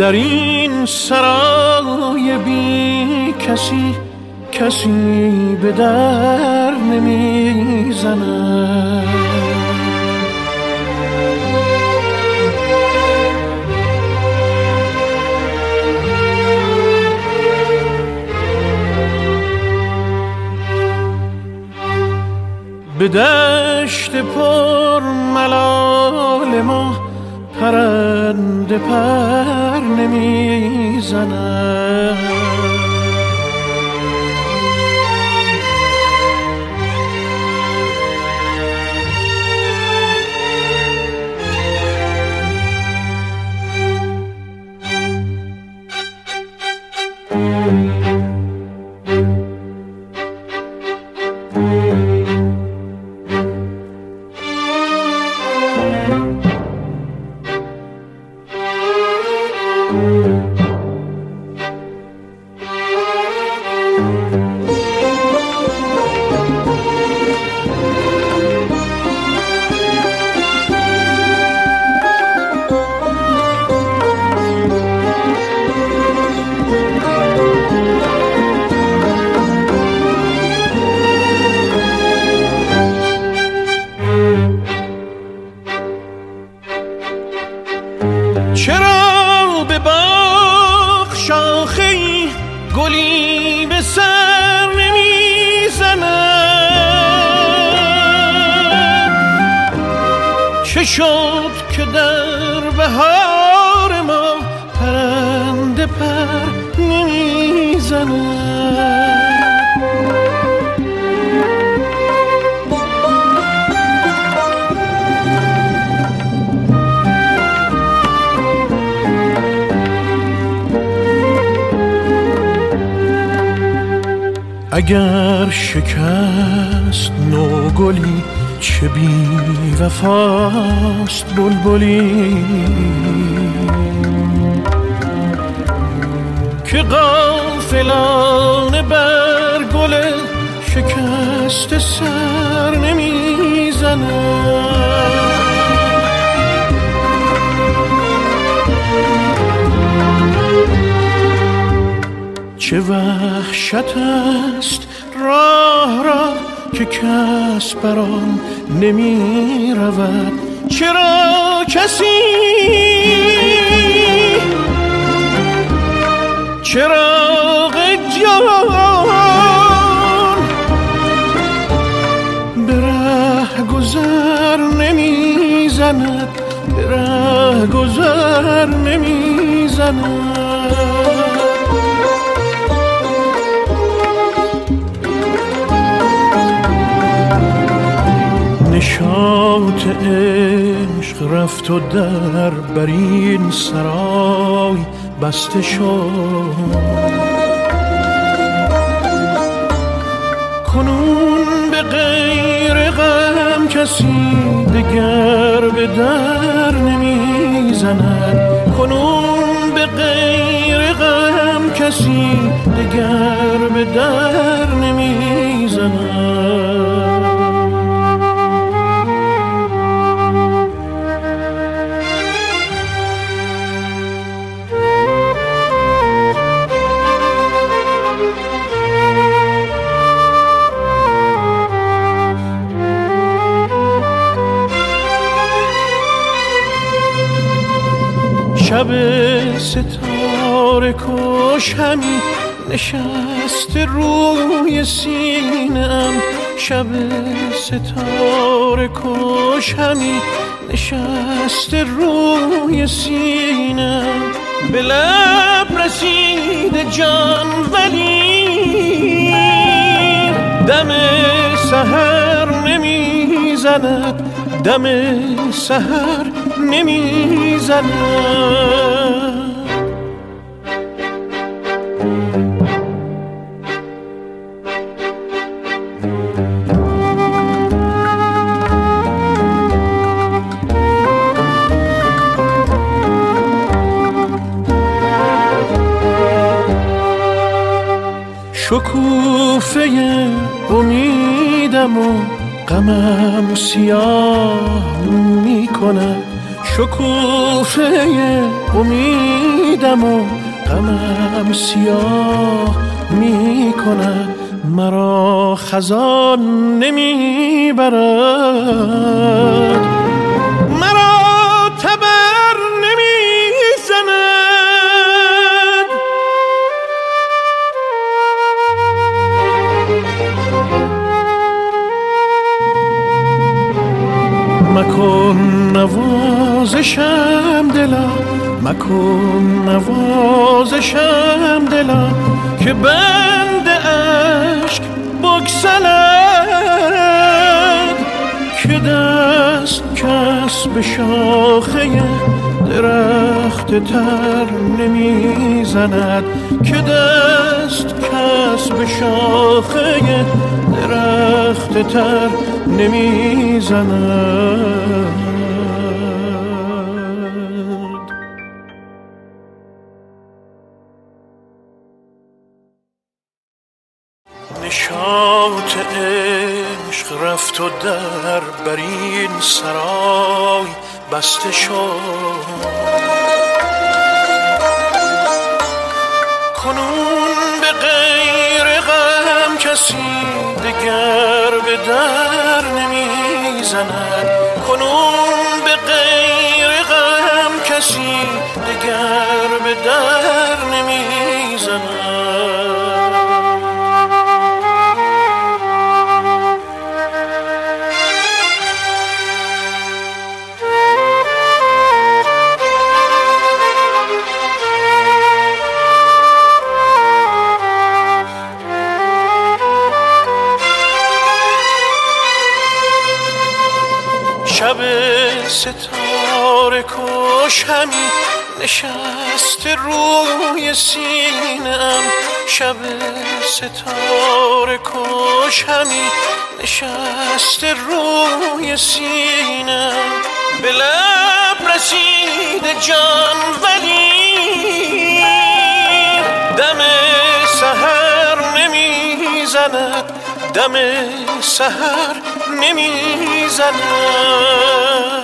در این سرای بی کسی کسی به در نمیزند. به دشت پر ملال ما پرنده پر نمیزند. چرا به باغ شاخه‌ای گلی به سر نمیزند؟ چه شد که در بهار ما پرنده پر نمیزند؟ اگر شکست نوگلی چه بی وفاست بلبلی که غافلانه بر گل شکست سر نمیزند. چه وحشت است راه را که کس بر آن نمی رود. چرا کسی چراغ جان به ره گذر نمی زند، به ره گذر نمی زند؟ نشاط عشق رفت و در بر این سرای بسته شد. کنون به غیر غم کسی دگر به در نمیزند. کنون به غیر غم کسی دگر به در نمیزند. شب ستاره کش همی نشست روی سینم. شب ستاره کش همی نشست روی سینم. به لب رسید جان ولی دم سحر نمیزند، دم سحر نمیزند. شکوفه امیدم و غمم سیاه می کند. شکوفه امیدم و غمم سیاه می کند، مرا خزان نمی برد، مرا تبر نمی زند. مکن نوازشم دلا، مکن نوازشم دلا، که بند عشق بگسلد، که دست کس به شاخه درخت تر نمی زند، که دست کس به شاخه درخت تر نمی زند. نشاط عشق رفت و در بر این سرای بسته شد، کنون به غیر غم کسی دگر به در نمی زند، کنون به غیر غم کسی دگر به در نمی زند. شب ستاره کش همی نشست روی سینم، شب ستاره کش همی نشست روی سینم، به لب رسید جان ولی دم سحر نمی زند، دم سحر نمی زند.